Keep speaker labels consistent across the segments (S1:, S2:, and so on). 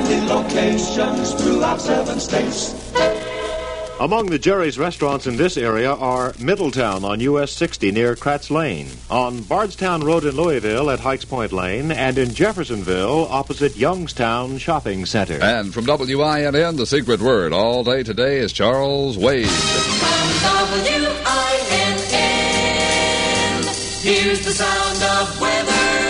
S1: in locations throughout 7 states.
S2: Among the Jerry's restaurants in this area are Middletown on US 60 near Kratz Lane, on Bardstown Road in Louisville at Hikes Point Lane, and in Jeffersonville opposite Youngstown Shopping Center.
S3: And from WINN, the secret word all day today is Charles Wade.
S1: From WINN, here's the sound of weather.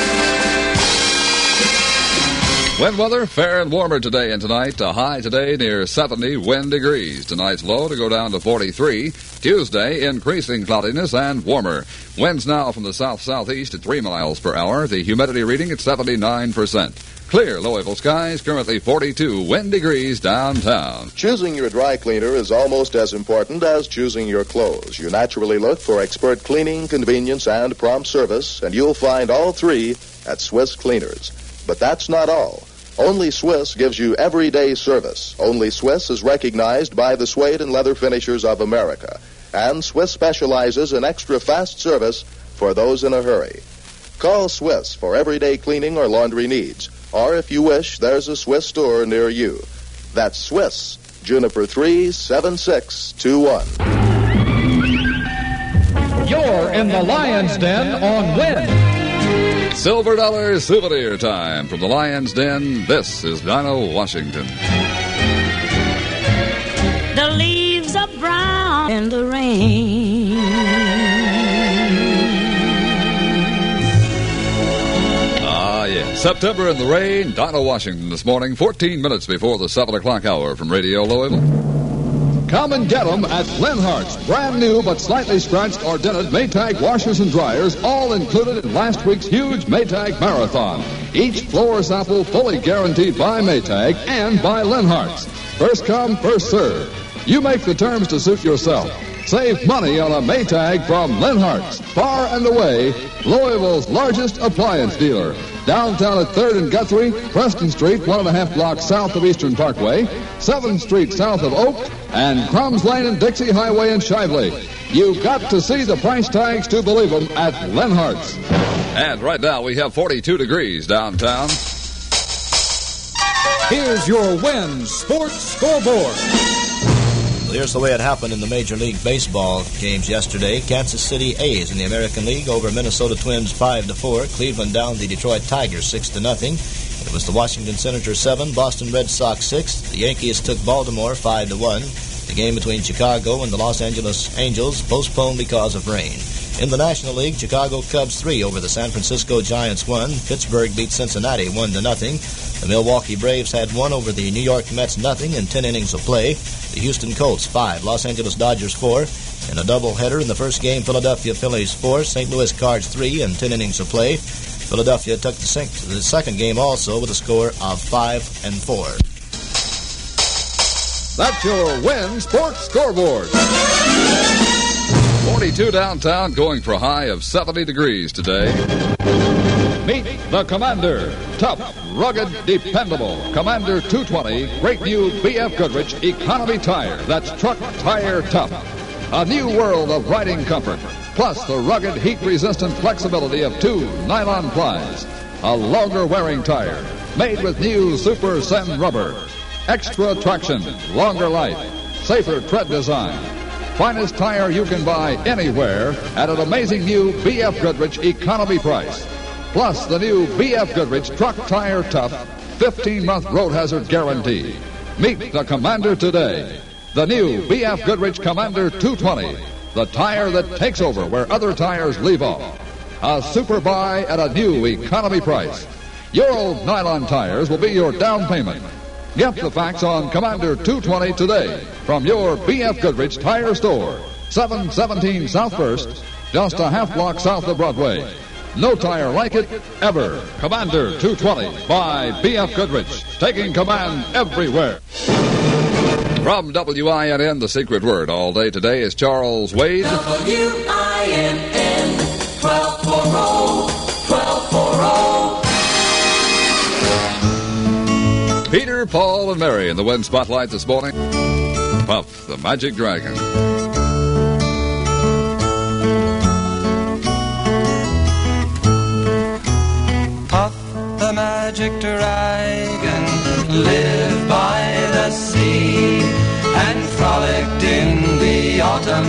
S3: Wind weather, fair and warmer today and tonight. A high today near 70 wind degrees. Tonight's low to go down to 43. Tuesday, increasing cloudiness and warmer. Winds now from the south-southeast at 3 miles per hour. The humidity reading at 79%. Clear Louisville skies, currently 42 wind degrees downtown.
S4: Choosing your dry cleaner is almost as important as choosing your clothes. You naturally look for expert cleaning, convenience, and prompt service, and you'll find all three at Swiss Cleaners. But that's not all. Only Swiss gives you everyday service. Only Swiss is recognized by the Suede and Leather Finishers of America. And Swiss specializes in extra fast service for those in a hurry. Call Swiss for everyday cleaning or laundry needs. Or if you wish, there's a Swiss store near you. That's Swiss, Juniper 37621.
S5: You're in the Lion's Den on Win.
S3: Silver Dollar Souvenir Time. From the Lion's Den, this is Dinah Washington.
S6: The leaves are brown in the rain.
S3: Ah, yes. September in the rain. Dinah Washington this morning, 14 minutes before the 7 o'clock hour from Radio Louisville.
S5: Come and get them at Lenhart's. Brand new but slightly scratched or dented Maytag washers and dryers, all included in last week's huge Maytag Marathon. Each floor sample fully guaranteed by Maytag and by Lenhart's. First come, first serve. You make the terms to suit yourself. Save money on a Maytag from Lenhart's. Far and away, Louisville's largest appliance dealer. Downtown at 3rd and Guthrie, Preston Street, 1.5 blocks south of Eastern Parkway, 7th Street south of Oak, and Crumbs Lane and Dixie Highway in Shively. You've got to see the price tags to believe them at Lenhart's.
S3: And right now we have 42 degrees downtown.
S5: Here's your Win Sports Scoreboard.
S7: Well, here's the way it happened in the Major League Baseball games yesterday. Kansas City A's in the American League over Minnesota Twins 5-4. Cleveland down the Detroit Tigers 6-0. It was the Washington Senators 7, Boston Red Sox 6. The Yankees took Baltimore 5-1. The game between Chicago and the Los Angeles Angels postponed because of rain. In the National League, Chicago Cubs 3 over the San Francisco Giants 1. Pittsburgh beat Cincinnati 1-0. The Milwaukee Braves had 1 over the New York Mets 0 in 10 innings of play. The Houston Colts 5, Los Angeles Dodgers 4. In a doubleheader in the first game, Philadelphia Phillies 4, St. Louis Cards 3 in 10 innings of play. Philadelphia took the second game also with a score of 5-4.
S5: That's your Win Sports Scoreboard.
S3: 42 downtown, going for a high of 70 degrees today.
S5: Meet the Commander. Tough, rugged, dependable. Commander 220, great new B.F. Goodrich economy tire. That's truck tire tough. A new world of riding comfort. Plus the rugged, heat-resistant flexibility of 2 nylon plies. A longer wearing tire, made with new Super Sen rubber. Extra traction, longer life, safer tread design. Finest tire you can buy anywhere at an amazing new B.F. Goodrich economy price. Plus the new B.F. Goodrich Truck Tire Tough 15-month road hazard guarantee. Meet the Commander today. The new B.F. Goodrich Commander 220. The tire that takes over where other tires leave off. A super buy at a new economy price. Your old nylon tires will be your down payment. Get the facts on Commander 220 today from your B.F. Goodrich Tire Store. 717 South First, just a half block south of Broadway. No tire like it ever. Commander 220 by B.F. Goodrich, taking command everywhere.
S3: From WINN, the secret word all day today is Charles Wade.
S1: WINN 1240.
S3: Peter, Paul, and Mary in the Wind Spotlight this morning. Puff the Magic Dragon.
S1: Puff the Magic Dragon lives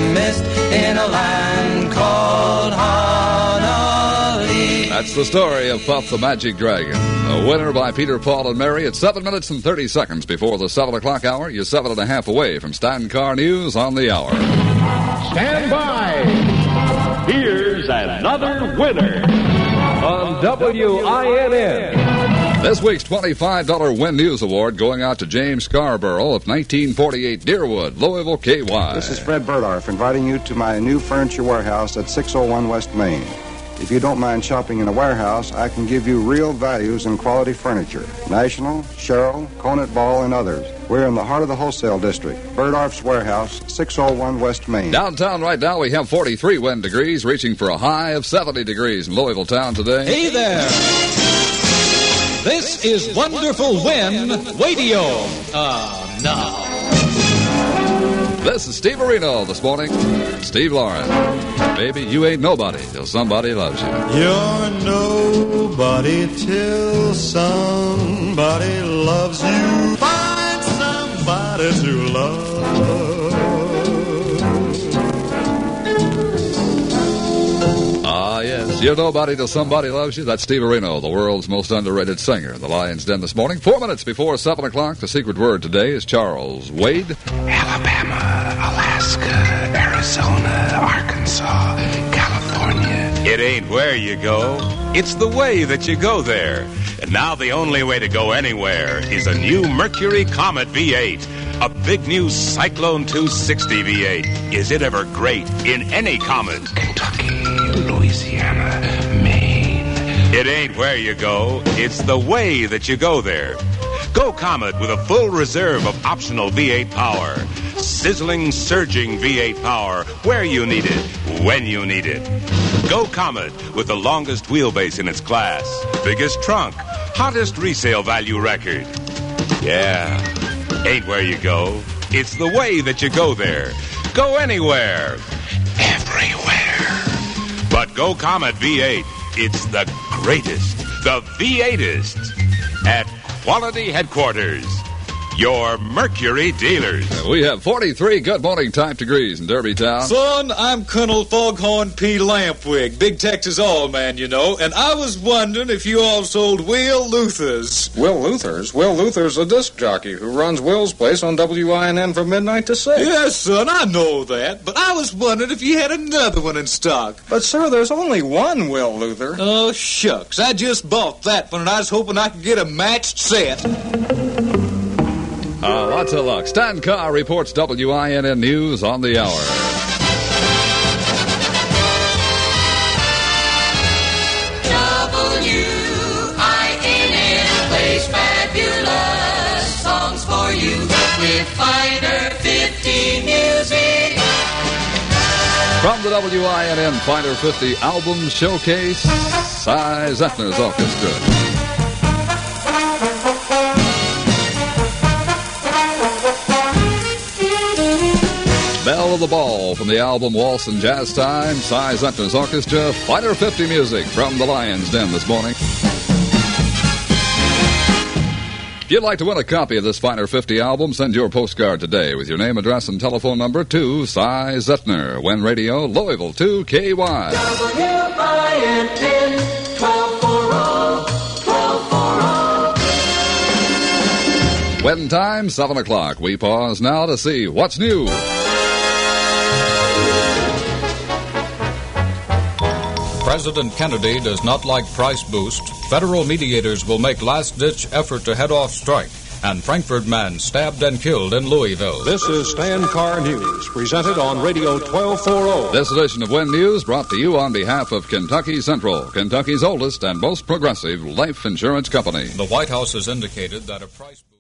S1: mist in a land called Honolulu.
S3: That's the story of Puff the Magic Dragon. A winner by Peter, Paul, and Mary at 7 minutes and 30 seconds before the 7 o'clock hour. You're 7.5 away from Stan Carr News on the hour.
S8: Stand by. Here's another winner on WINN.
S3: This week's $25 Win News Award going out to James Scarborough of 1948 Deerwood, Louisville, KY.
S9: This is Fred Burdorf inviting you to my new furniture warehouse at 601 West Main. If you don't mind shopping in a warehouse, I can give you real values in quality furniture. National, Sherrill, Conant Ball, and others. We're in the heart of the wholesale district. Burdorf's Warehouse, 601 West Main.
S3: Downtown right now we have 43 wind degrees, reaching for a high of 70 degrees in Louisville town today.
S5: Hey there! This is Wonderful Win Radio. No.
S3: This is Steve Areno this morning. Steve Lauren. Baby, you ain't nobody till somebody loves you.
S10: You're nobody till somebody loves you. Find somebody to love.
S3: Ah, yes. You're nobody till somebody loves you. That's Steve Areno, the world's most underrated singer. The Lions Den this morning. 4 minutes before 7 o'clock. The secret word today is Charles Wade.
S11: Alabama, Alaska, Arizona, Arkansas, California.
S12: It ain't where you go, it's the way that you go there. And now the only way to go anywhere is a new Mercury Comet V8. A big new Cyclone 260 V8. Is it ever great in any Comet?
S11: Kentucky, Louisiana, Maine.
S12: It ain't where you go, it's the way that you go there. Go Comet with a full reserve of optional V8 power. Sizzling, surging V8 power where you need it, when you need it. Go Comet with the longest wheelbase in its class, biggest trunk, hottest resale value record. Yeah, ain't where you go. It's the way that you go there. Go anywhere, everywhere. But Go Comet V8, it's the greatest, the V8est. At Quality Headquarters, your Mercury dealers.
S3: We have 43 good morning type degrees in Derby Town.
S13: Son, I'm Colonel Foghorn P. Lampwig, Big Texas All-Man, you know, and I was wondering if you all sold Will Luther's.
S14: Will Luther's? Will Luther's a disc jockey who runs Will's Place on WINN from midnight to 6.
S13: Yes, son, I know that, but I was wondering if you had another one in stock.
S14: But, sir, there's only one Will Luther.
S13: Oh, shucks, I just bought that one, and I was hoping I could get a matched set.
S3: Lots of luck. Stan Carr reports WINN News on the hour.
S1: WINN plays fabulous songs for you with Finder 50 music.
S3: From the WINN Finder 50 Album Showcase, Cy Zethner's Orchestra. Bell of the Ball from the album Waltz and Jazz Time, Cy Zethner's Orchestra, Finder 50 music from the Lions Den this morning. If you'd like to win a copy of this Finder 50 album, send your postcard today with your name, address, and telephone number to Cy Zethner, WINN Radio, Louisville 2 KY.
S1: WINN 1240.
S3: WINN time, 7 o'clock. We pause now to see what's new.
S15: President Kennedy does not like price boost. Federal mediators will make last-ditch effort to head off strike. And Frankfurt man stabbed and killed in Louisville.
S8: This is Stan Carr News, presented on Radio 1240.
S3: This edition of WINN News brought to you on behalf of Kentucky Central, Kentucky's oldest and most progressive life insurance company.
S15: The White House has indicated that a price boost...